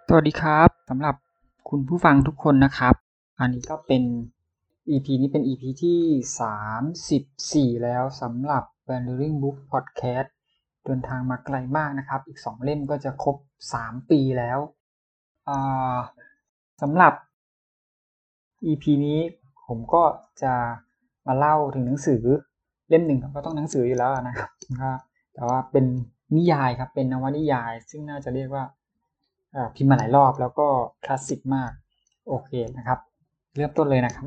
สวัสดีครับสำหรับคุณผู้ฟังทุกคนนะครับอันนี้ก็เป็น EP นี้เป็น EP ที่34แล้วสำหรับ Wandering Book Podcast เดินทางมาไกลมากนะครับอีก2เล่มก็จะครบ3ปีแล้วสำหรับ EP นี้ผมก็จะมาเล่าถึงหนังสือเล่มหนึ่งก็ต้องหนังสืออยู่แล้วนะครับแต่ว่าเป็นนิยายครับเป็นนวนิยายซึ่งน่าจะเรียกว่าพิมพ์มาหลายรอบแล้วก็คลาสสิกมากโอเคนะครับเริ่มต้นเลยนะครับ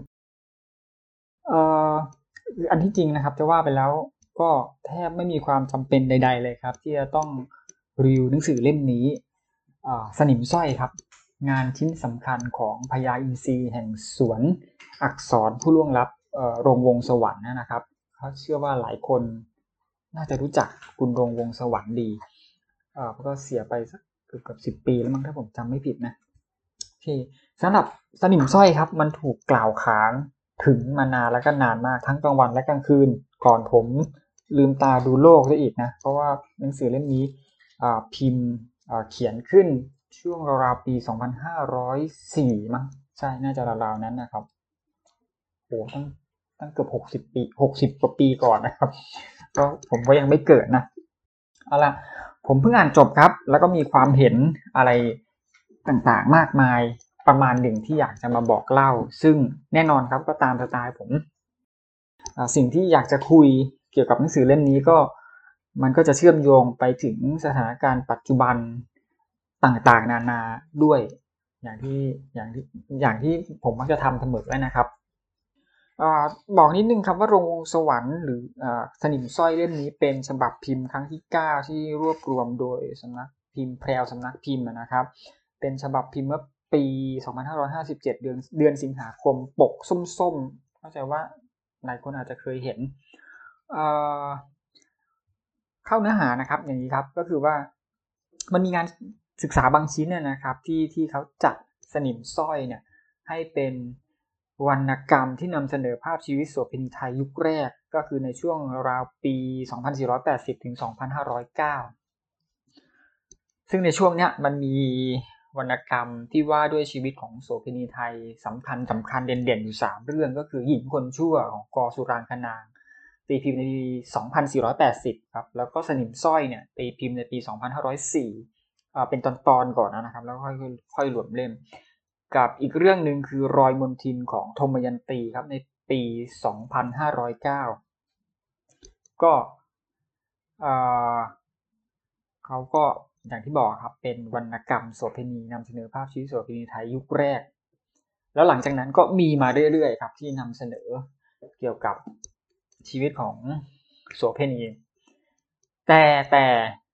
อันที่จริงนะครับจะว่าไปแล้วก็แทบไม่มีความจำเป็นใดๆเลยครับที่จะต้องรีวิวหนังสือเล่มนี้สนิมสร้อยครับงานชิ้นสำคัญของพญาอินทรีแห่งสวนอักษรผู้ล่วงลับโรงวงสวรรค์นะครับเขาเชื่อว่าหลายคนน่าจะรู้จักคุณโรงวงสวรรค์ดีเพราะก็เสียไปสักเกือบ10 ปีแล้วมั้งถ้าผมจำไม่ผิดนะโอเคสำหรับสนิมสร้อยครับมันถูกกล่าวขานถึงมานานแล้วก็นานมากทั้งกลางวันและกลางคืนก่อนผมลืมตาดูโลกซะอีกนะเพราะว่าหนังสือเล่มนี้พิมพ์เขียนขึ้นช่วงราวๆปี2504มั้งใช่น่าจะราวๆนั้นนะครับโอ้ตั้งเกือบ60 ปี60 กว่าปีก่อนนะครับก็ผมก็ยังไม่เกิดนะเอาล่ะผมเพิ่งอ่านจบครับแล้วก็มีความเห็นอะไรต่างๆมากมายประมาณหนึ่งที่อยากจะมาบอกเล่าซึ่งแน่นอนครับก็ตามสไตล์ผมสิ่งที่อยากจะคุยเกี่ยวกับหนังสือเล่มนี้ก็มันก็จะเชื่อมโยงไปถึงสถานการณ์ปัจจุบันต่างๆนานาด้วยอย่างที่ผมมักจะทำเสมอนะครับบอกนิดนึงครับว่าโรงวงสวรรค์หรือสนิมสร้อยเล่มนี้เป็นฉบับพิมพ์ครั้งที่9ที่รวบรวมโดยสำนักพิมพ์แพรวสำนักพิมพ์นะครับเป็นฉบับพิมพ์เมื่อปี2557เดือนสิงหาคมปกส้มๆเข้าใจว่าหลายคนอาจจะเคยเห็นเข้าเนื้อหานะครับอย่างนี้ครับก็คือว่ามันมีงานศึกษาบางชิ้นนะครับที่เขาจัดสนิมสร้อยเนี่ยให้เป็นวรรณกรรมที่นำเสนอภาพชีวิตโสเภณีไทยยุคแรกก็คือในช่วงราวปี2480ถึง2509ซึ่งในช่วงนี้มันมีวรรณกรรมที่ว่าด้วยชีวิตของโสเภณีไทยสำคัญเด่นๆอยู่3เรื่องก็คือหญิงคนชั่วของก.สุรางคนางตีพิมพ์ในปี2480ครับแล้วก็สนิมสร้อยเนี่ยตีพิมพ์ในปี2504เป็นตอนๆก่อนนะครับแล้วค่อยรวมเล่มกับอีกเรื่องนึงคือรอยมนทินของธมยันตีครับในปี2509ก็เขาก็อย่างที่บอกครับเป็นวรรณกรรมโสเภณีนำเสนอภาพชีวิตโสเภณีไทยยุคแรกแล้วหลังจากนั้นก็มีมาเรื่อยๆครับที่นำเสนอเกี่ยวกับชีวิตของโสเภณีแต่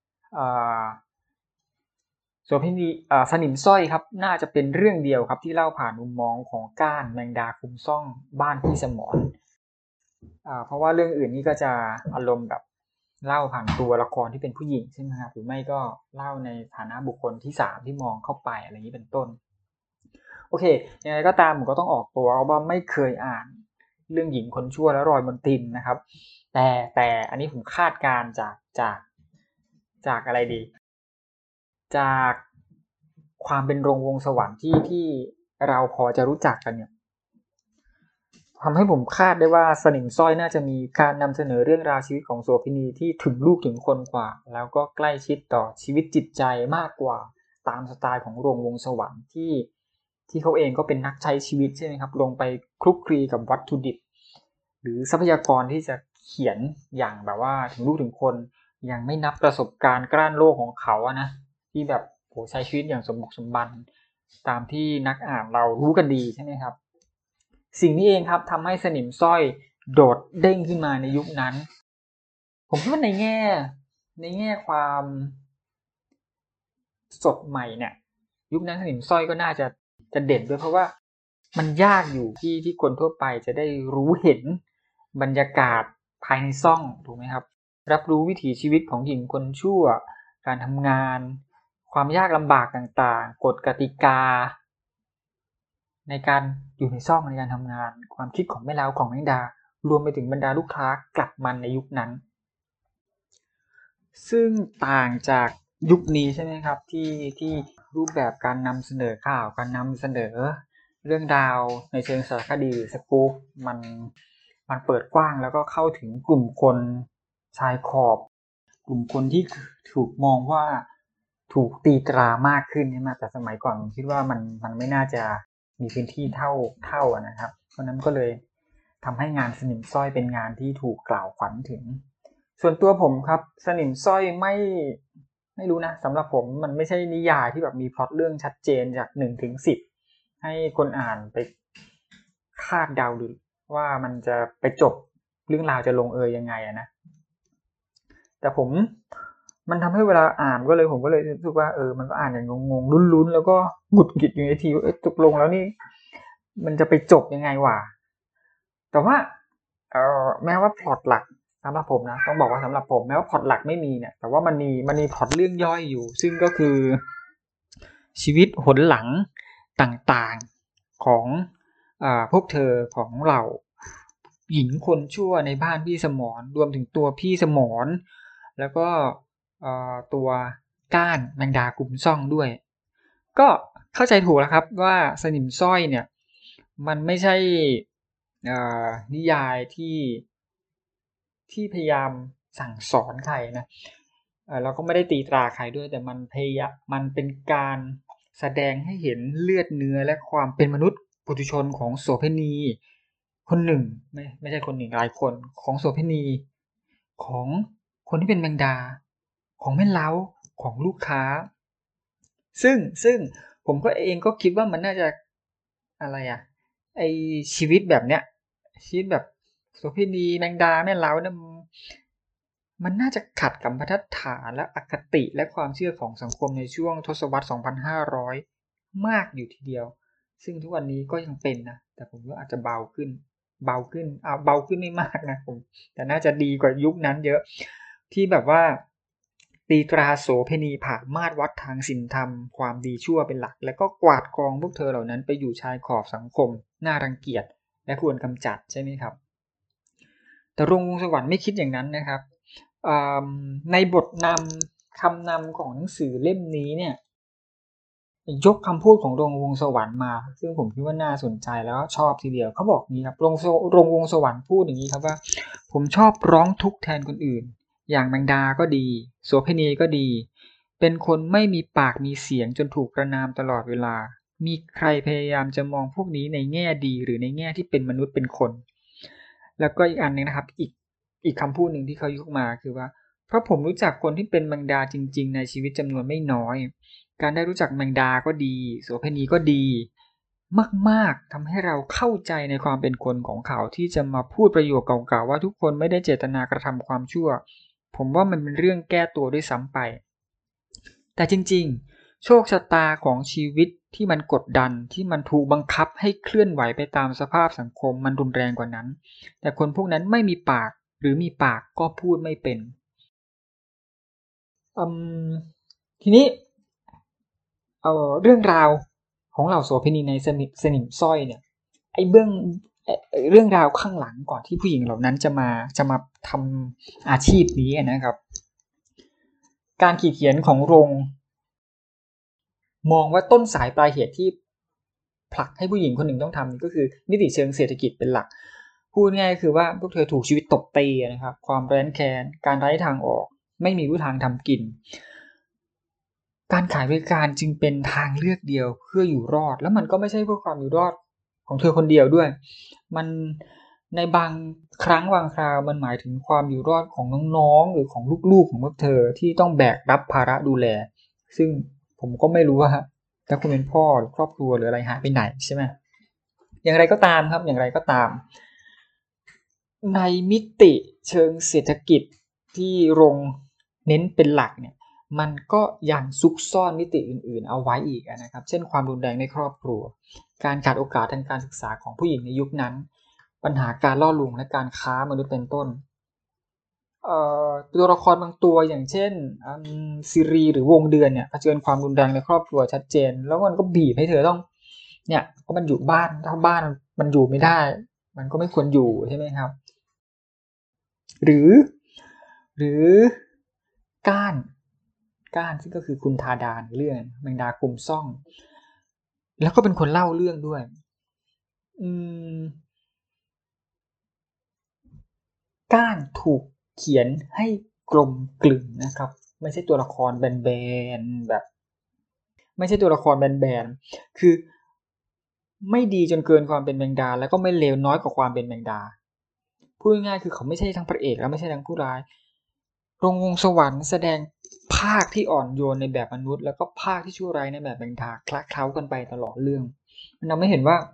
โสเภณีสนิมสร้อยครับน่าจะเป็นเรื่องเดียวครับที่เล่าผ่านมุมมองของก้านแมงดาคุมซ่องบ้านพี่สมรเพราะว่าเรื่องอื่นนี่ก็จะอารมณ์แบบเล่าผ่านตัวละครที่เป็นผู้หญิงใช่ไหมครับหรือไม่ก็เล่าในฐานะบุคคลที่3ที่มองเข้าไปอะไรอย่างนี้เป็นต้นโอเคยังไงก็ตามผมก็ต้องออกตัวว่าไม่เคยอ่านเรื่องหญิงคนชั่วและรอยมนทินนะครับแต่อันนี้ผมคาดการจากอะไรดีจากความเป็นโรงวงสวรรค์ที่เราพอจะรู้จักกันเนี่ยทำให้ผมคาดได้ว่าสนิมสร้อยน่าจะมีการนำเสนอเรื่องราวชีวิตของโสเภณีที่ถึงลูกถึงคนกว่าแล้วก็ใกล้ชิดต่อชีวิตจิตใจมากกว่าตามสไตล์ของโรงวงสวรรค์ที่เขาเองก็เป็นนักใช้ชีวิตใช่ไหมครับลงไปคลุกคลีกับวัตถุดิบหรือทรัพยากรที่จะเขียนอย่างแบบว่าถึงลูกถึงคนยังไม่นับประสบการณ์กล้านโลกของเขาอะนะที่แบบโหใช้ชีวิตอย่างสมบุกสมบันตามที่นักอ่านเรารู้กันดีใช่ไหมครับสิ่งนี้เองครับทำให้สนิมสร้อยโดดเด้งขึ้นมาในยุคนั้นผมคิดว่าในแง่ความสดใหม่เนี่ยยุคนั้นสนิมสร้อยก็น่าจะเด่นด้วยเพราะว่ามันยากอยู่ที่คนทั่วไปจะได้รู้เห็นบรรยากาศภายในซ่องถูกไหมครับรับรู้วิถีชีวิตของหญิงคนชั่วการทำงานความยากลำบากต่างๆกฎกติกาในการอยู่ในซ่องในการทำงานความคิดของแม่เล้าของแมงดารวมไปถึงบรรดาลูกค้ากลับมันในยุคนั้นซึ่งต่างจากยุคนี้ใช่ไหมครับที่รูปแบบการนำเสนอข่าวการนำเสนอเรื่องราวในเชิงสารคดีหรือสกู๊ปมันเปิดกว้างแล้วก็เข้าถึงกลุ่มคนชายขอบกลุ่มคนที่ถูกมองว่าถูกตีตรามากขึ้นใช่ไหมแต่สมัยก่อนผมคิดว่ามันไม่น่าจะมีพื้นที่เท่านะครับเพราะนั้นก็เลยทำให้งานสนิมสร้อยเป็นงานที่ถูกกล่าวขวัญถึงส่วนตัวผมครับสนิมสร้อยไม่รู้นะสำหรับผมมันไม่ใช่นิยายที่แบบมีพล็อตเรื่องชัดเจนจาก1 ถึง 10ให้คนอ่านไปคาดเดาดูว่ามันจะไปจบเรื่องราวจะลงยังไงนะแต่มันทำให้เวลาอ่านผมก็เลยรู้สึกว่ามันก็อ่านอย่างงงๆลุ้นๆแล้วก็หงุดหงิดอยู่ในทีว่าตกลงแล้วนี่มันจะไปจบยังไงวะแต่ว่าแม้ว่าพล็อตหลักสำหรับผมนะต้องบอกว่าสำหรับผมแม้ว่าพล็อตหลักไม่มีเนี่ยแต่ว่ามันมีพล็อตเรื่องย่อยอยู่ซึ่งก็คือชีวิตหนหลังต่างๆของพวกเธอของเราหญิงคนชั่วในบ้านพี่สมรรวมถึงตัวพี่สมรแล้วก็ตัวก้านแมงดากลุ่มซ่องด้วยก็เข้าใจถูกแล้วครับว่าสนิมสร้อยเนี่ยมันไม่ใช่นิยายที่พยายามสั่งสอนใครนะเราก็ไม่ได้ตีตราใครด้วยแต่มันเป็นการแสดงให้เห็นเลือดเนื้อและความเป็นมนุษย์ปุถุชนของโสเภณีคนหนึ่งไม่ใช่คนหนึ่งหลายคนของโสเภณีของคนที่เป็นแมงดาของแม่เล้าของลูกค้าซึ่งผมก็เองก็คิดว่ามันน่าจะอะไรไอชีวิตแบบเนี้ยชีวิตแบบโสเภณีแมงดาแม่เล้าเนี่ยมันน่าจะขัดกับบรรทัดฐานและอคติและความเชื่อของสังคมในช่วงทศวรรษ 2500 มากอยู่ทีเดียวซึ่งทุกวันนี้ก็ยังเป็นนะแต่ผมว่าอาจจะเบาขึ้นเบาขึ้นไม่มากนะผมแต่น่าจะดีกว่ายุคนั้นเยอะที่แบบว่าตีตราโสเภณีผ่ามาตรวัดทางศีลธรรมความดีชั่วเป็นหลักแล้วก็กวาดกองพวกเธอเหล่านั้นไปอยู่ชายขอบสังคมน่ารังเกียจและควรกำจัดใช่ไหมครับแต่รงวงศ์สวรรค์ไม่คิดอย่างนั้นนะครับในบทนำคำนำของหนังสือเล่มนี้เนี่ยยกคำพูดของรงวงศ์สวรรค์มาซึ่งผมคิดว่าน่าสนใจแล้วชอบทีเดียวเขาบอกนี้ครับรงวงศ์สวรรค์พูดอย่างนี้ครับว่าผมชอบร้องทุกข์แทนคนอื่นอย่างแมงดาก็ดีโสเภณีก็ดีเป็นคนไม่มีปากมีเสียงจนถูกประณามตลอดเวลามีใครพยายามจะมองพวกนี้ในแง่ดีหรือในแง่ที่เป็นมนุษย์เป็นคนแล้วก็อีกอันนึงนะครับอีกคำพูดหนึ่งที่เขายกมาคือว่าเพราะผมรู้จักคนที่เป็นแมงดาจริงๆในชีวิตจำนวนไม่น้อยการได้รู้จักแมงดาก็ดีโสเภณีก็ดีมากๆทำให้เราเข้าใจในความเป็นคนของเขาที่จะมาพูดประโยคเก่าๆว่าทุกคนไม่ได้เจตนากระทำความชั่วผมว่ามันเป็นเรื่องแก้ตัวด้วยซ้ำไปแต่จริงๆโชคชะตาของชีวิตที่มันกดดันที่มันถูกบังคับให้เคลื่อนไหวไปตามสภาพสังคมมันรุนแรงกว่านั้นแต่คนพวกนั้นไม่มีปากหรือมีปากก็พูดไม่เป็นทีนี้เรื่องราวของเหล่าโสเภณีในสนิมสร้อยเนี่ยเรื่องราวข้างหลังก่อนที่ผู้หญิงเหล่านั้นจะมาทำอาชีพนี้นะครับการขีดเขียนของโรงมองว่าต้นสายปลายเหตุที่ผลักให้ผู้หญิงคนหนึ่งต้องทำก็คือมิติเชิงเศรษฐกิจเป็นหลักพูดง่ายคือว่าพวกเธอถูกชีวิตตบตีนะครับความแร้นแค้นการไร้ทางออกไม่มีลู่ทางทำกินการขายบริการจึงเป็นทางเลือกเดียวเพื่ออยู่รอดแล้วมันก็ไม่ใช่เพื่อความอยู่รอดของเธอคนเดียวด้วยมันในบางครั้งบางคราวมันหมายถึงความอยู่รอดของน้องๆหรือของลูกๆของพวกเธอที่ต้องแบกรับภาระดูแลซึ่งผมก็ไม่รู้ว่าถ้าคุณเป็นพ่อหรือครอบครัวหรืออะไรหายไปไหนใช่ไหมอย่างไรก็ตามครับอย่างไรก็ตามในมิติเชิงเศรษฐกิจที่โรงเน้นเป็นหลักเนี่ยมันก็ยังซุกซ่อนมิติอื่นๆเอาไว้อีกนะครับเช่นความรุนแรงในครอบครัวการขาดโอกาสทางการศึกษาของผู้หญิงในยุคนั้นปัญหาการล่อลวงและการค้ามนุษย์เป็นต้นตัวละครบางตัวอย่างเช่นซีรีหรือวงเดือนเนี่ยเผชิญความรุนแรงในครอบครัวชัดเจนแล้วมันก็บีบให้เธอต้องเนี่ยเพราะมันอยู่บ้านถ้าบ้านมันอยู่ไม่ได้มันก็ไม่ควรอยู่ใช่ไหมครับหรือก้านก้านซึ่งก็คือคุณธาดาในเรื่องแมงดาคุมซ่องแล้วก็เป็นคนเล่าเรื่องด้วยก้านถูกเขียนให้กลมกลืนนะครับไม่ใช่ตัวละครแบนๆแบบไม่ใช่ตัวละครแบนๆคือไม่ดีจนเกินความเป็นแมงดาแล้วก็ไม่เลวน้อยกว่าความเป็นแมงดาพูดง่ายๆคือเขาไม่ใช่ทั้งพระเอกและไม่ใช่ทั้งผู้ร้ายรงวงสวรรค์แสดงภาคที่อ่อนโยนในแบบมนุษย์แล้วก็ภาคที่ชั่วร้ายในแบบแมงดาคละเคล้ากันไปตลอดเรื่องมันทำให้เห็นว่า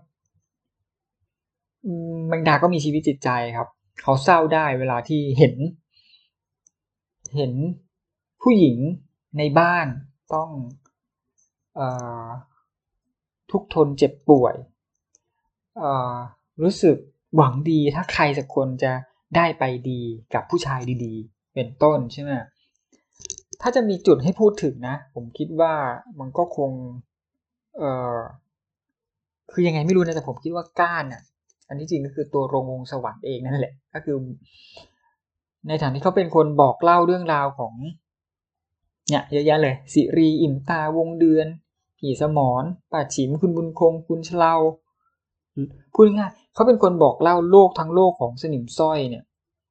แมงดาก็มีชีวิตจิตใจครับเขาเศร้าได้เวลาที่เห็นผู้หญิงในบ้านต้องทุกข์ทนเจ็บป่วยรู้สึกหวังดีถ้าใครสักคนจะได้ไปดีกับผู้ชายดีๆเป็นต้นใช่ไหมถ้าจะมีจุดให้พูดถึงนะผมคิดว่ามันก็คงคือยังไงไม่รู้นะแต่ผมคิดว่าก้านอ่ะอันที่จริงก็คือตัวรงวงสวรรค์เองนั่นแหละก็คือในฐานที่เขาเป็นคนบอกเล่าเรื่องราวของเนี่ยเยอะแยะเลยสิรีอิ่มตาวงเดือนผีสมรป่าฉิมคุณบุญคงคุณเชลาพูดง่ายเขาเป็นคนบอกเล่าโลกทั้งโลกของสนิมสร้อยเนี่ย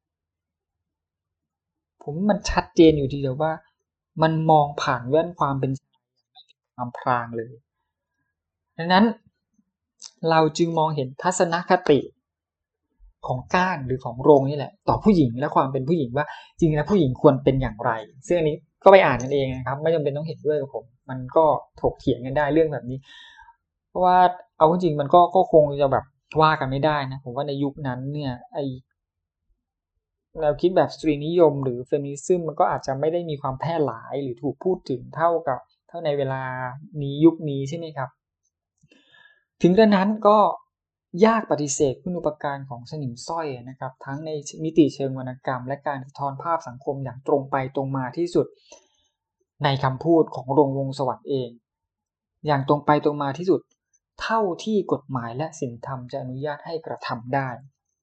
ผมมันชัดเจนอยู่ทีเดียวว่ามันมองผ่านแว่นความเป็นความพรางเลยดังนั้นเราจึงมองเห็นทัศนคติของก้านหรือของโรงนี่แหละต่อผู้หญิงและความเป็นผู้หญิงว่าจริงๆแล้วผู้หญิงควรเป็นอย่างไรซึ่งอันนี้ก็ไปอ่านกันเองนะครับไม่จำเป็นต้องเห็นด้วยกับผมมันก็ถกเถียงกันได้เรื่องแบบนี้เพราะว่าเอาจริงๆมันก็คงจะแบบว่ากันไม่ได้นะผมว่าในยุคนั้นเนี่ยไอแนวคิดแบบสตรีนิยมหรือเฟมินิซึมมันก็อาจจะไม่ได้มีความแพร่หลายหรือถูกพูดถึงเท่าในเวลานี้ยุคนี้ใช่ไหมครับถึงกระนั้นก็ยากปฏิเสธคุณูปการของสนิมสร้อยนะครับทั้งในมิติเชิงวรรณกรรมและการสะท้อนภาพสังคมอย่างตรงไปตรงมาที่สุดในคำพูดของรงวงศ์สวัสดิ์เองอย่างตรงไปตรงมาที่สุดเท่าที่กฎหมายและศีลธรรมจะอนุญาตให้กระทำได้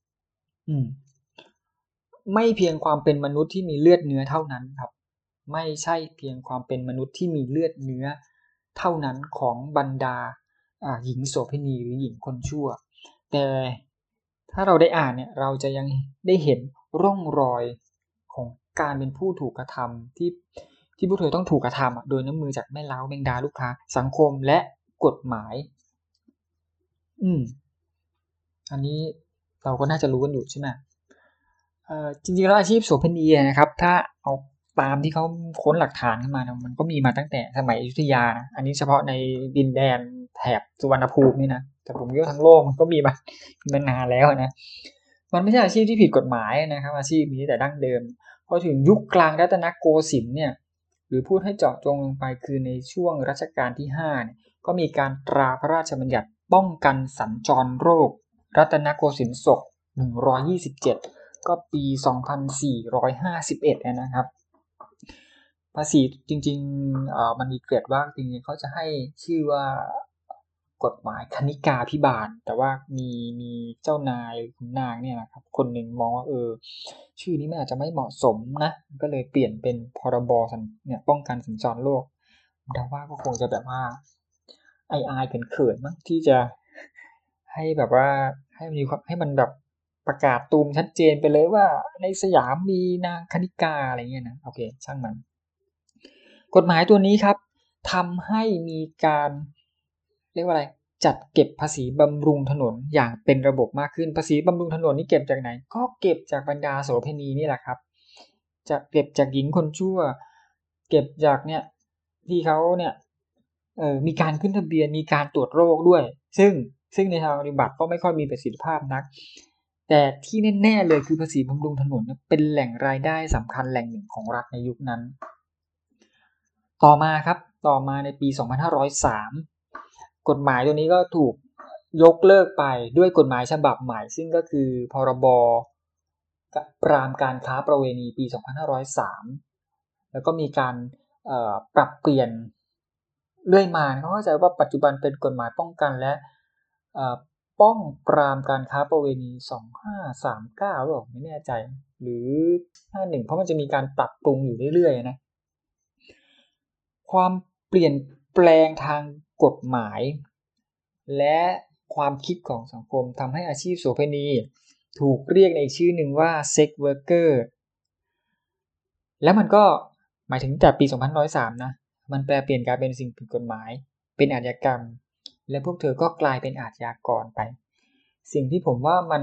ไม่เพียงความเป็นมนุษย์ที่มีเลือดเนื้อเท่านั้นครับไม่ใช่เพียงความเป็นมนุษย์ที่มีเลือดเนื้อเท่านั้นของบรรดาหญิงโสเภณีหรือหญิงคนชั่วแต่ถ้าเราได้อ่านเนี่ยเราจะยังได้เห็นร่องรอยของการเป็นผู้ถูกกระทำที่ผู้เธอต้องถูกกระทำโดยน้ำมือจากแม่เล้าแมงดาลูกค้าสังคมและกฎหมายอันนี้เราก็น่าจะรู้กันอยู่ใช่ไหมจริงๆแล้วอาชีพโสเภณีนะครับถ้าเอาตามที่เขาค้นหลักฐานขึ้นมามันก็มีมาตั้งแต่สมัยอยุธยานะอันนี้เฉพาะในดินแดนแถบสุวรรณภูมินี่นะแต่ผมคิดว่าทั้งโลกมันก็มีมานานแล้วนะมันไม่ใช่อาชีพที่ผิดกฎหมายนะครับอาชีพนี้แต่ดั้งเดิมพอถึงยุคกลางรัตนโกสินทร์เนี่ยหรือพูดให้เจาะจงลงไปคือในช่วงรัชกาลที่5เนี่ยก็มีการตราพระราชบัญญัติป้องกันสัญจรโรครัตนโกสินทร์ศก127ก็ปี2451นะครับภาษีจริงๆมันมีเกรดว่าจริงๆเขาจะให้ชื่อว่ากฎหมายคณิกาภิบาลแต่ว่ามีเจ้านายคุณนางเนี่ยนะครับคนหนึ่งมองว่าชื่อนี้มันอาจจะไม่เหมาะสมนะก็เลยเปลี่ยนเป็นพรบเนี่ยป้องกันสัญจรโรคเดาว่าก็คงจะแบบว่าอายเขินๆมั้งที่จะให้แบบว่าให้มันแบบประกาศตูมชัดเจนไปเลยว่าในสยามมีนางคณิกาอะไรเงี้ยนะโอเคช่างมันกฎหมายตัวนี้ครับทำให้มีการเรียกว่าอะไรจัดเก็บภาษีบำรุงถนนอย่างเป็นระบบมากขึ้นภาษีบำรุงถนนนี่เก็บจากไหนก็เก็บจากบรรดาโสเภณีนี่แหละครับจะเก็บจากหญิงคนชั่วเก็บจากเนี่ยที่เขาเนี่ยมีการขึ้นทะเบียนมีการตรวจโรคด้วยซึ่งในทางปฏิบัติก็ไม่ค่อยมีประสิทธิภาพนักแต่ที่แน่ๆเลยคือภาษีบำรุงถนนเป็นแหล่งรายได้สำคัญแหล่งหนึ่งของรัฐในยุคนั้นต่อมาในปี2503กฎหมายตัวนี้ก็ถูกยกเลิกไปด้วยกฎหมายฉบับใหม่ซึ่งก็คือพรบปรามการค้าประเวณีปี2503แล้วก็มีการปรับเปลี่ยนเรื่อยมาเขาเข้าใจว่าปัจจุบันเป็นกฎหมายป้องกันและป้องปรามการค้าประเวณี2539หรือเปล่าไม่แน่ใจหรือ51เพราะมันจะมีการปรับปรุงอยู่เรื่อยๆนะความเปลี่ยนแปลงทางกฎหมายและความคิดของสังคมทำให้อาชีพโสเภณีถูกเรียกในชื่อหนึ่งว่า sex worker แล้วมันก็หมายถึงแต่ปี2103นะมันแปลเปลี่ยนกลายเป็นสิ่งผิดกฎหมายเป็นอาชญากรรมและพวกเธอก็กลายเป็นอาชญากรไปสิ่งที่ผมว่ามัน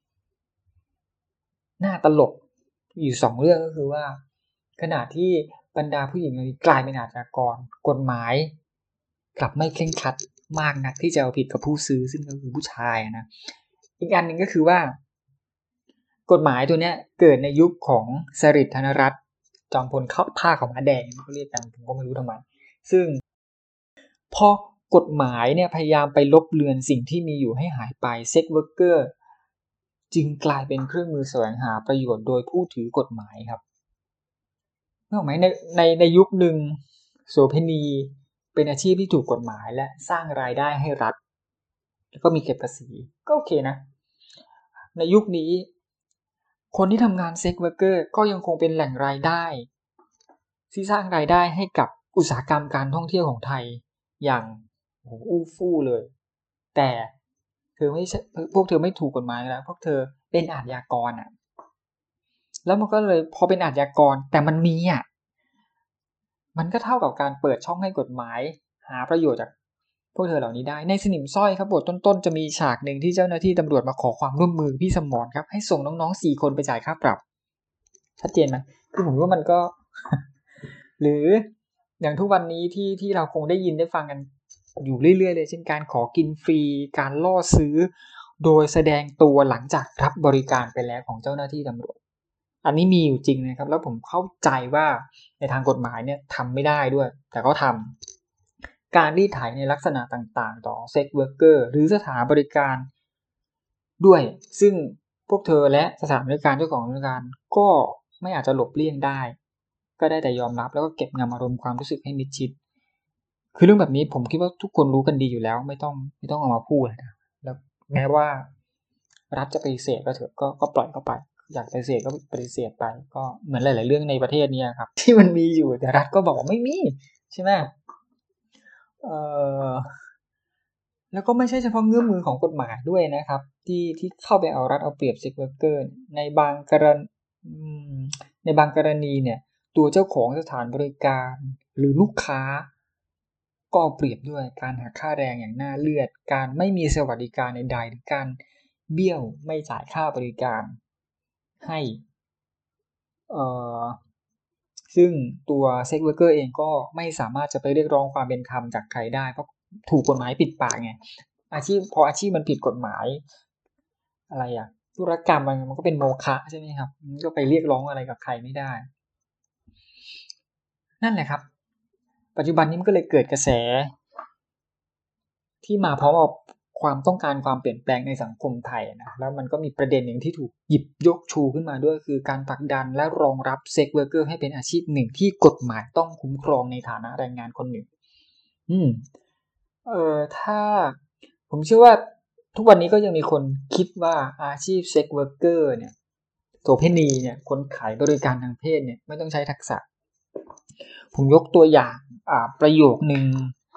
น่าตลกอยู่2เรื่องก็คือว่าขณะที่บรรดาผู้หญิงกลายเป็นอาชญากรกฎหมายกลับไม่เคร่งครัดมากนักที่จะเอาผิดกับผู้ซื้อซึ่งก็คือผู้ชายนะอีกอันหนึ่งก็คือว่ากฎหมายตัวเนี้ยเกิดในยุคของสฤษดิ์ธนรัตน์จอมพลผ้าขาวม้าแดงเขาเรียกกันผมก็ไม่รู้ทำไมซึ่งพอกฎหมายเนี่ยพยายามไปลบเลือนสิ่งที่มีอยู่ให้หายไปเซ็กเวิร์กเกอร์จึงกลายเป็นเครื่องมือแสวงหาประโยชน์โดยผู้ถือกฎหมายครับนึกออกไหมในยุคหนึ่งโสเภณีเป็นอาชีพที่ถูกกฎหมายและสร้างรายได้ให้รัฐแล้วก็มีเก็บภาษีก็โอเคนะในยุคนี้คนที่ทำงานเซ็กเวิร์กเกอร์ก็ยังคงเป็นแหล่งรายได้ที่สร้างรายได้ให้กับอุตสาหกรรมการท่องเที่ยวของไทยอย่างอู้ฟู่เลยแต่เธอไม่พวกเธอไม่ถูกกฎหมายแล้วพวกเธอเป็นอาชญากรอ่ะแล้วมันก็เลยพอเป็นอาชญากรแต่มันมีอ่ะมันก็เท่ากับการเปิดช่องให้กฎหมายหาประโยชน์จากพวกเธอเหล่านี้ได้ในสนิมสร้อยครับบทต้นๆจะมีฉากหนึ่งที่เจ้าหน้าที่ตำรวจมาขอความร่วมมือพี่สมรครับให้ส่งน้องๆ4คนไปจ่ายค่าปรับชัดเจนไหมคือผมว่ามันก็ หรืออย่างทุกวันนี้ที่เราคงได้ยินได้ฟังกันอยู่เรื่อยๆเลยเช่นการขอกินฟรีการล่อซื้อโดยแสดงตัวหลังจากรับบริการไปแล้วของเจ้าหน้าที่ตำรวจอันนี้มีอยู่จริงนะครับแล้วผมเข้าใจว่าในทางกฎหมายเนี่ยทำไม่ได้ด้วยแต่ก็ทำการรีดไถในลักษณะต่างๆต่อเซ็กเวิร์กเกอร์หรือสถานบริการด้วยซึ่งพวกเธอและสถานบริการเจ้าของบริการก็ไม่อาจจะหลบเลี่ยงได้ก็ได้แต่ยอมรับแล้วก็เก็บงำอารมณ์ความรู้สึกให้มิดชิดคือเรื่องแบบนี้ผมคิดว่าทุกคนรู้กันดีอยู่แล้วไม่ต้องเอามาพูดนะแล้วแม้ว่ารัฐจะปฏิเสธก็เถอะก็ปล่อยเข้าไปอยากปฏิเสธก็ปฏิเสธไปก็เหมือนหลายๆเรื่องในประเทศนี้ครับที่มันมีอยู่แต่รัฐก็บอกว่าไม่มีใช่ไหมแล้วก็ไม่ใช่เฉพาะเงื่อนมือของกฎหมายด้วยนะครับที่เข้าไปเอารัดเอาเปรียบเซ็กเวิร์กเกอร์ในบางกรณีเนี่ยตัวเจ้าของสถานบริการหรือลูกค้าก็เอาเปรียบด้วยการหักค่าแรงอย่างน่าเลือดการไม่มีสวัสดิการใดๆหรือการเบี้ยวไม่จ่ายค่าบริการให้ซึ่งตัวเซ็กเวิร์กเกอร์เองก็ไม่สามารถจะไปเรียกร้องความเป็นธรรมจากใครได้เพราะถูกกฎหมายปิดปากไงพออาชีพมันผิดกฎหมายอะไรอ่ะธุรกรรมมันก็เป็นโมฆะใช่ไหมครับก็ไปเรียกร้องอะไรกับใครไม่ได้นั่นแหละครับปัจจุบันนี้มันก็เลยเกิดกระแสที่มาพร้อมกับความต้องการความเปลี่ยนแปลงในสังคมไทยนะแล้วมันก็มีประเด็นหนึ่งที่ถูกหยิบยกชูขึ้นมาด้วยคือการผลักดันและรองรับเซ็กเวิร์กเกอร์ให้เป็นอาชีพหนึ่งที่กฎหมายต้องคุ้มครองในฐานะแรงงานคนหนึ่งถ้าผมเชื่อว่าทุกวันนี้ก็ยังมีคนคิดว่าอาชีพเซ็กเวิร์กเกอร์เนี่ยโสเภณีเนี่ยคนขายบริการทางเพศเนี่ยไม่ต้องใช้ทักษะผมยกตัวอย่างประโยคนึง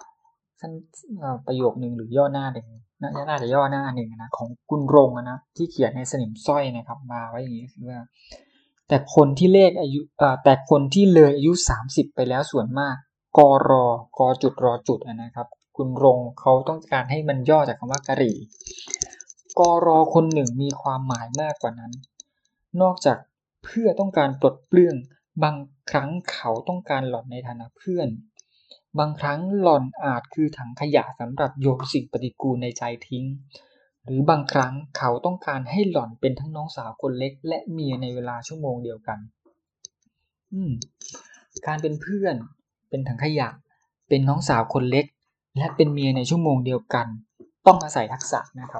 ประโยคนึงหรือย่อหน้าหนึ่งน่าจะย่อหน้าหนึ่งนะของคุณรงนะที่เขียนในสนิมสร้อยนะครับมาไว้อย่างนี้คือว่าแต่คนที่เลยอายุ30ไปแล้วส่วนมากกจุดรอจุดนะครับคุณรงเขาต้องการให้มันย่อจากคำว่ากะหรี่กคนหนึ่งมีความหมายมากกว่านั้นนอกจากเพื่อต้องการปลดเปลื้องบางครั้งเขาต้องการหล่อนในฐานะเพื่อนบางครั้งหล่อนอาจคือถังขยะสำหรับโยนสิ่งปฏิกูลในใจทิ้งหรือบางครั้งเขาต้องการให้หล่อนเป็นทั้งน้องสาวคนเล็กและเมียในเวลาชั่วโมงเดียวกันการเป็นเพื่อนเป็นถังขยะเป็นน้องสาวคนเล็กและเป็นเมียในชั่วโมงเดียวกันต้องอาศัยทักษะนะครับ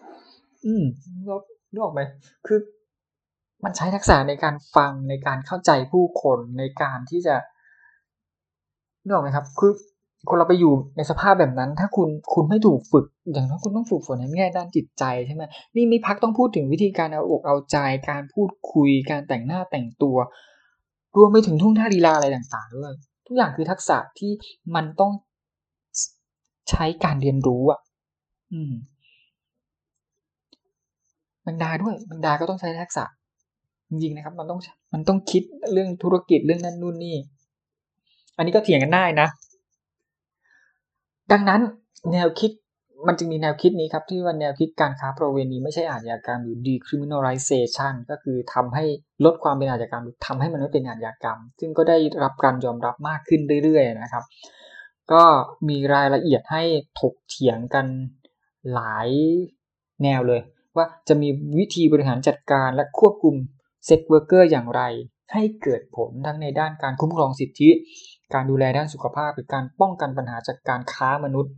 นึกออกไหมคือมันใช้ทักษะในการฟังในการเข้าใจผู้คนในการที่จะนึกออกไหมครับคือคนเราไปอยู่ในสภาพแบบนั้นถ้าคุณไม่ถูกฝึกอย่างนั้นคุณต้องฝึกฝนในแง่ด้านจิตใจใช่ไหมนี่ไม่พักต้องพูดถึงวิธีการเอาอกเอาใจการพูดคุยการแต่งหน้าแต่งตัวรวมไปถึงท่วงท่าลีลาอะไรต่างๆด้วยทุกอย่างคือทักษะที่มันต้องใช้การเรียนรู้แมงดาด้วยแมงดาก็ต้องใช้ทักษะจริงๆนะครับมันต้องคิดเรื่องธุรกิจเรื่องนั้นนู่นนี่อันนี้ก็เถียงกันได้นะดังนั้นแนวคิดมันจึงมีแนวคิดนี้ครับที่ว่าแนวคิดการค้าประเวณีไม่ใช่อาชญากรรมหรือ decriminalization ก็คือทำให้ลดความเป็นอาชญากรรมทำให้มันไม่เป็นอาชญากรรมซึ่งก็ได้รับการยอมรับมากขึ้นเรื่อยๆนะครับก็มีรายละเอียดให้ถกเถียงกันหลายแนวเลยว่าจะมีวิธีบริหารจัดการและควบคุมเซ็กเวิร์กเกอร์อย่างไรให้เกิดผลทั้งในด้านการคุ้มครองสิทธิการดูแลด้านสุขภาพหรือการป้องกันปัญหาจากการค้ามนุษย์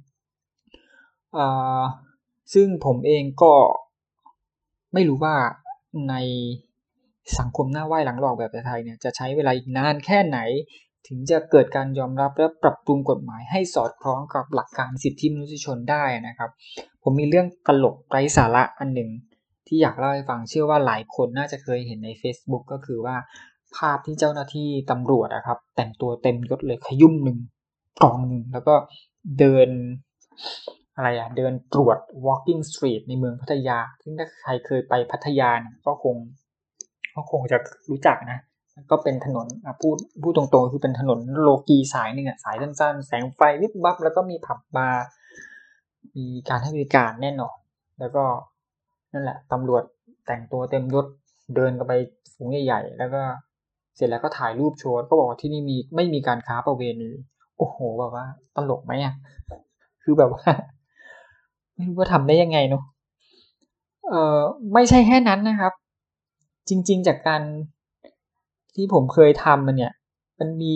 ซึ่งผมเองก็ไม่รู้ว่าในสังคมหน้าไหว้หลังหลอกแบบไทยเนี่ยจะใช้เวลาอีกนานแค่ไหนถึงจะเกิดการยอมรับและปรับปรุงกฎหมายให้สอดคล้องกับหลักการสิทธิมนุษยชนได้นะครับผมมีเรื่องตลกไร้สาระอันหนึ่งที่อยากเล่าให้ฟังเชื่อว่าหลายคนน่าจะเคยเห็นใน Facebook ก็คือว่าภาพที่เจ้าหน้าที่ตำรวจนะครับแต่งตัวเต็มยศเลยขยุ่มหนึ่งกองหนึ่งแล้วก็เดินเดินตรวจ walking street ในเมืองพัทยาซึ่งถ้าใครเคยไปพัทยาก็คงจะรู้จักนะก็เป็นถนนพูดตรงๆคือเป็นถนนโลกีสายนึงสายสั้นๆแสงไฟวิบวับแล้วก็มีผับบาร์มีการให้บริการแน่นอนแล้วก็นั่นแหละตำรวจแต่งตัวเต็มยศเดินกันไปฝูงใหญ่ๆแล้วก็เสร็จแล้วก็ถ่ายรูปโชว์ก็บอกว่าที่นี่ไม่มีการค้าประเวณีโอ้โหแบบว่าตลกไหมคือแบบว่าไม่รู้ว่าทำได้ยังไงเนาะไม่ใช่แค่นั้นนะครับจริงๆจากการที่ผมเคยทำมันมี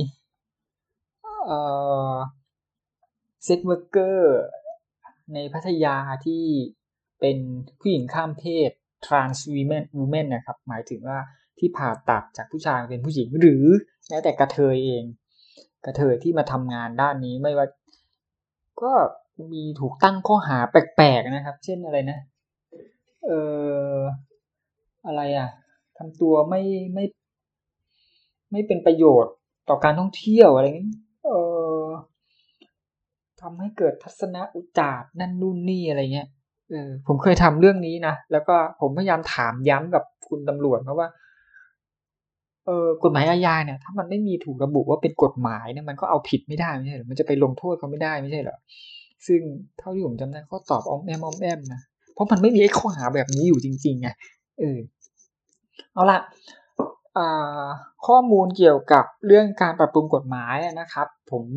เซ็กเวิร์กเกอร์ในพัทยาที่เป็นผู้หญิงข้ามเพศ trans women นะครับหมายถึงว่าที่ผ่าตัดจากผู้ชายเป็นผู้หญิงหรือแม้แต่กระเทยเองกระเทยที่มาทำงานด้านนี้ไม่ว่าก็มีถูกตั้งข้อหาแปลกๆนะครับเช่นอะไรนะอะไรทำตัวไม่เป็นประโยชน์ต่อการท่องเที่ยวอะไรอย่างนี้ทำให้เกิดทัศนอุจจาระนั่นนู่นนี่อะไรเงี้ยผมเคยทำเรื่องนี้นะแล้วก็ผมพยายามถามย้ำกับคุณตำรวจเพราะว่ากฎหมายอาญาเนี่ยถ้ามันไม่มีถูกระบุว่าเป็นกฎหมายเนี่ยมันก็เอาผิดไม่ได้ไม่ใช่หรอมันจะไปลงโทษเขาไม่ได้ไม่ใช่เหรอซึ่งเท่าที่ผมจำได้เขาตอบอ้อมแอมนะเพราะมันไม่มีไอ้ข้อหาแบบนี้อยู่จริงๆไงเอาละข้อมูลเกี่ยวกับเรื่องการปรับปรุงกฎหมายนะครับ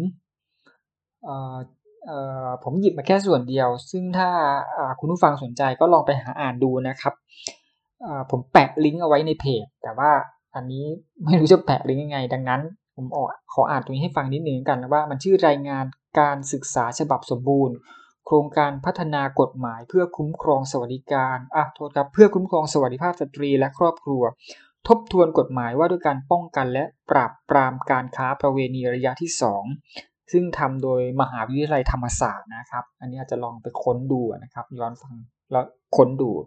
ผมหยิบมาแค่ส่วนเดียวซึ่งถ้าคุณผู้ฟังสนใจก็ลองไปหาอ่านดูนะครับผมแปะลิงก์เอาไว้ในเพจแต่ว่าอันนี้ไม่รู้จะแปะลิงก์ยังไงดังนั้นผมขออ่านตรงนี้ให้ฟังนิดนึงกันนะว่ามันชื่อรายงานการศึกษาฉบับสมบูรณ์โครงการพัฒนากฎหมายเพื่อคุ้มครองสวัสดิการเพื่อคุ้มครองสวัสดิภาพสตรีและครอบครัวทบทวนกฎหมายว่าด้วยการป้องกันและปราบปรามการค้าประเวณีระยะที่2ซึ่งทำโดยมหาวิทยาลัยธรรมศาสตร์นะครับอันนี้อาจจะลองไปค้นดูนะครับย้อนฟังแล้วค้นดู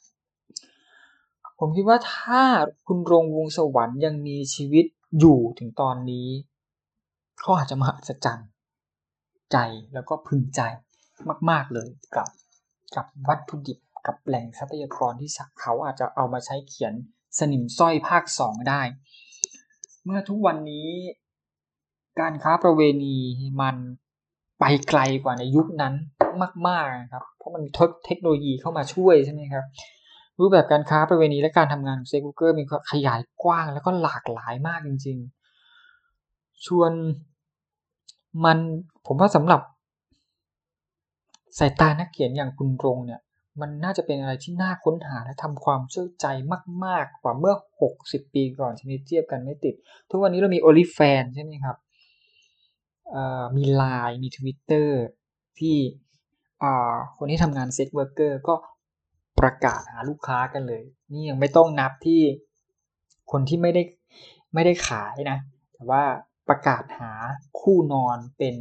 ผมคิดว่าถ้าคุณรงวงศ์สวรรค์ยังมีชีวิตอยู่ถึงตอนนี้เขาอาจจะมหัศจรรย์ใจแล้วก็พึงใจมากๆเลยกับวัตถุดิบกับแหล่งทรัพยากรที่เขาอาจจะเอามาใช้เขียนสนิมสร้อยภาค2ได้เมื่อทุกวันนี้การค้าประเวณีมันไปไกลกว่าในยุคนั้นมากๆนะครับเพราะมันมีเทคโนโลยีเข้ามาช่วยใช่ไหมครับรูปแบบการค้าประเวณีและการทำงานของเซ็กเวิร์กเกอร์มีขยายกว้างแล้วก็หลากหลายมากจริงๆชวนผมว่าสำหรับสายตานักเขียนอย่างคุณรงเนี่ยมันน่าจะเป็นอะไรที่น่าค้นหาและทำความเข้าใจมากๆกว่าเมื่อ60ปีก่อนชนิดเทียบกันไม่ติดทุกวันนี้เรามี OnlyFans ใช่ไหมครับมี LINE มี Twitter ที่คนที่ทำงานเซ็กเวิร์กเกอร์ก็ประกาศหาลูกค้ากันเลยนี่ยังไม่ต้องนับที่คนที่ไม่ได้ขายนะแต่ว่าประกาศหาคู่นอนเป็น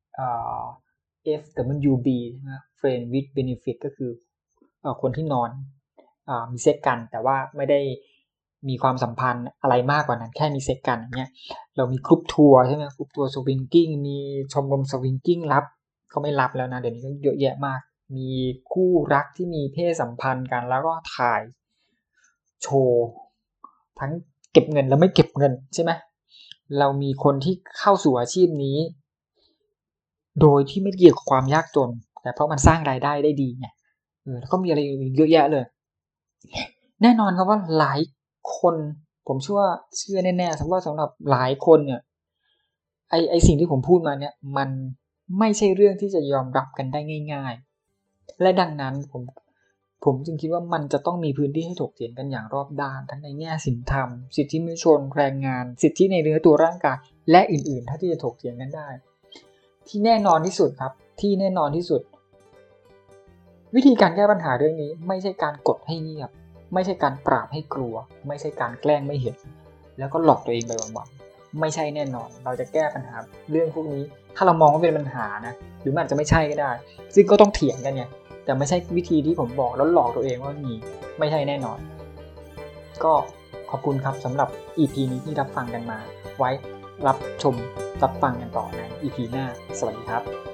FWB นะ Friend with Benefit ก็คือคนที่นอนมีเซ็กกันแต่ว่าไม่ได้มีความสัมพันธ์อะไรมากกว่านั้นแค่มีเซ็กกันอย่างเงี้ยเรามีกรุ๊ปทัวร์ใช่ไหมกรุ๊ปทัวร์สวิงกิ้งมีชมรมสวิงกิ้งรับก็ไม่รับแล้วนะเดี๋ยวนี้ก็เยอะแยะมากมีคู่รักที่มีเพศสัมพันธ์กันแล้วก็ถ่ายโชว์ทั้งเก็บเงินแล้วไม่เก็บเงินใช่ไหมเรามีคนที่เข้าสู่อาชีพนี้โดยที่ไม่เกี่ยวกับความยากจนแต่เพราะมันสร้างรายได้ได้ดีไงแล้วก็มีอะไรเยอะแยะเลยแน่นอนครับว่าหลายคนผมเชื่อแน่ๆสำหรับหลายคนเนี่ยไอสิ่งที่ผมพูดมาเนี่ยมันไม่ใช่เรื่องที่จะยอมรับกันได้ง่ายๆและดังนั้นผมจึงคิดว่ามันจะต้องมีพื้นที่ให้ถกเถียงกันอย่างรอบด้านทั้งในแง่ศีลธรรมสิทธิมนุษยชนแรงงานสิทธิในเนื้อตัวร่างกายและอื่นๆถ้าที่จะถกเถียงกันได้ที่แน่นอนที่สุดครับที่แน่นอนที่สุดวิธีการแก้ปัญหาเรื่องนี้ไม่ใช่การกดให้เงียบไม่ใช่การปราบให้กลัวไม่ใช่การแกล้งไม่เห็นแล้วก็หลอกตัวเองไปวันๆไม่ใช่แน่นอนเราจะแก้ปัญหาเรื่องพวกนี้ถ้าเรามองว่าเป็นปัญหานะหรือมันอาจจะไม่ใช่ก็ได้ซึ่งก็ต้องเถียงกันไงแต่ไม่ใช่วิธีที่ผมบอกแล้วหลอกตัวเองว่ามีไม่ใช่แน่นอนก็ขอบคุณครับสำหรับ EP นี้ที่รับฟังกันมาไว้รับชมรับฟังกันต่อใน EP หน้าสวัสดีครับ